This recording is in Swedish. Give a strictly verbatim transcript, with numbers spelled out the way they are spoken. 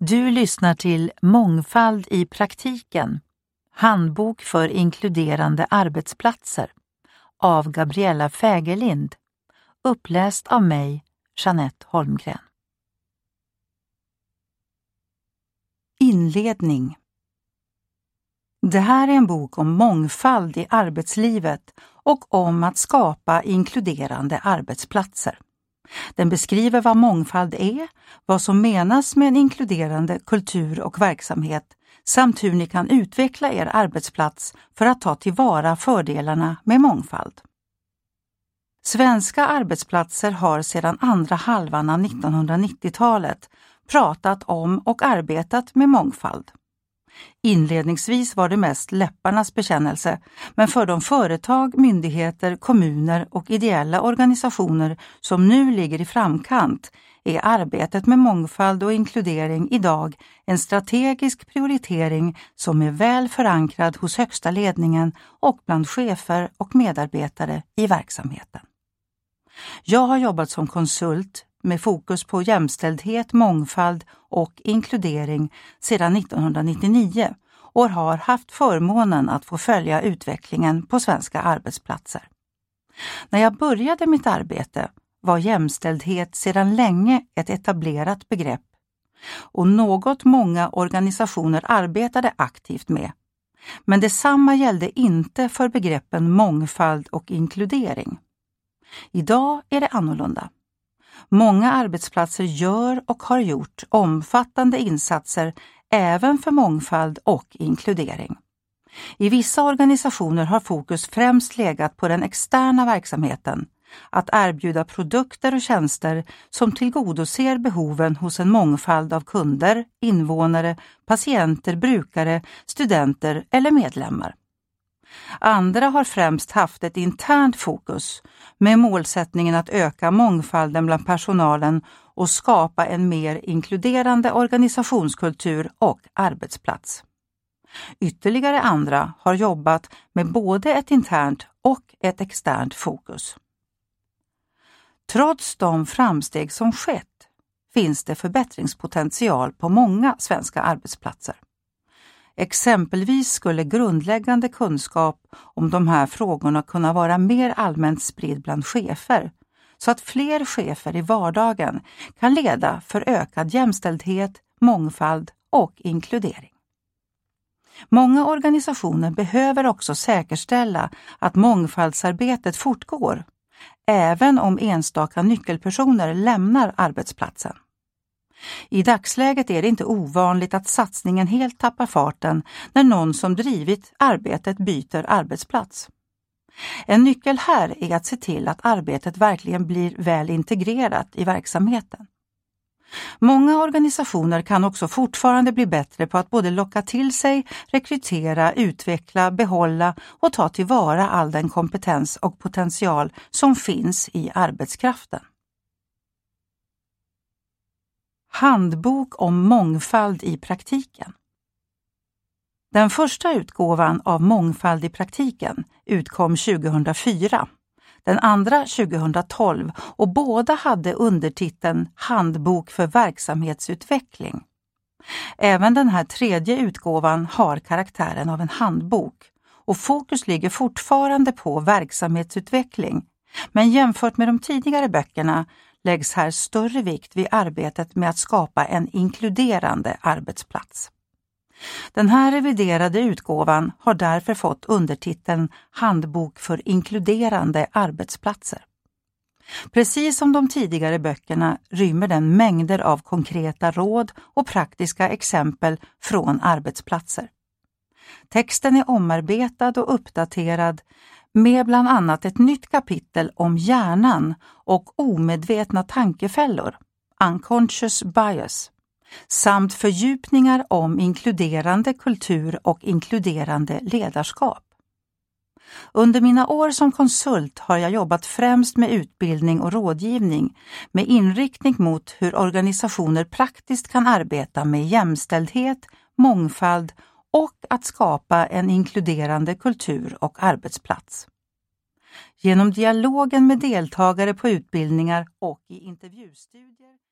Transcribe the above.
Du lyssnar till Mångfald i praktiken, handbok för inkluderande arbetsplatser av Gabriella Fägerlind, uppläst av mig, Jeanette Holmgren. Inledning. Det här är en bok om mångfald i arbetslivet och om att skapa inkluderande arbetsplatser. Den beskriver vad mångfald är, vad som menas med en inkluderande kultur och verksamhet samt hur ni kan utveckla er arbetsplats för att ta tillvara fördelarna med mångfald. Svenska arbetsplatser har sedan andra halvan av nittonhundranittiotalet pratat om och arbetat med mångfald. Inledningsvis var det mest läpparnas bekännelse, men för de företag, myndigheter, kommuner och ideella organisationer som nu ligger i framkant är arbetet med mångfald och inkludering idag en strategisk prioritering som är väl förankrad hos högsta ledningen och bland chefer och medarbetare i verksamheten. Jag har jobbat som konsult med fokus på jämställdhet, mångfald och inkludering sedan nittonhundranittionio och har haft förmånen att få följa utvecklingen på svenska arbetsplatser. När jag började mitt arbete var jämställdhet sedan länge ett etablerat begrepp och något många organisationer arbetade aktivt med. Men detsamma gällde inte för begreppen mångfald och inkludering. Idag är det annorlunda. Många arbetsplatser gör och har gjort omfattande insatser även för mångfald och inkludering. I vissa organisationer har fokus främst legat på den externa verksamheten, att erbjuda produkter och tjänster som tillgodoser behoven hos en mångfald av kunder, invånare, patienter, brukare, studenter eller medlemmar. Andra har främst haft ett internt fokus med målsättningen att öka mångfalden bland personalen och skapa en mer inkluderande organisationskultur och arbetsplats. Ytterligare andra har jobbat med både ett internt och ett externt fokus. Trots de framsteg som skett finns det förbättringspotential på många svenska arbetsplatser. Exempelvis skulle grundläggande kunskap om de här frågorna kunna vara mer allmänt spridd bland chefer, så att fler chefer i vardagen kan leda för ökad jämställdhet, mångfald och inkludering. Många organisationer behöver också säkerställa att mångfaldsarbetet fortgår, även om enstaka nyckelpersoner lämnar arbetsplatsen. I dagsläget är det inte ovanligt att satsningen helt tappar farten när någon som drivit arbetet byter arbetsplats. En nyckel här är att se till att arbetet verkligen blir väl integrerat i verksamheten. Många organisationer kan också fortfarande bli bättre på att både locka till sig, rekrytera, utveckla, behålla och ta tillvara all den kompetens och potential som finns i arbetskraften. Handbok om mångfald i praktiken. Den första utgåvan av Mångfald i praktiken utkom tjugohundrafyra, den andra tjugohundratolv och båda hade undertiteln Handbok för verksamhetsutveckling. Även den här tredje utgåvan har karaktären av en handbok och fokus ligger fortfarande på verksamhetsutveckling, men jämfört med de tidigare böckerna läggs här större vikt vid arbetet med att skapa en inkluderande arbetsplats. Den här reviderade utgåvan har därför fått undertiteln Handbok för inkluderande arbetsplatser. Precis som de tidigare böckerna rymmer den mängder av konkreta råd och praktiska exempel från arbetsplatser. Texten är omarbetad och uppdaterad med bland annat ett nytt kapitel om hjärnan och omedvetna tankefällor, unconscious bias, samt fördjupningar om inkluderande kultur och inkluderande ledarskap. Under mina år som konsult har jag jobbat främst med utbildning och rådgivning med inriktning mot hur organisationer praktiskt kan arbeta med jämställdhet, mångfald och att skapa en inkluderande kultur och arbetsplats. Genom dialogen med deltagare på utbildningar och i intervjustudier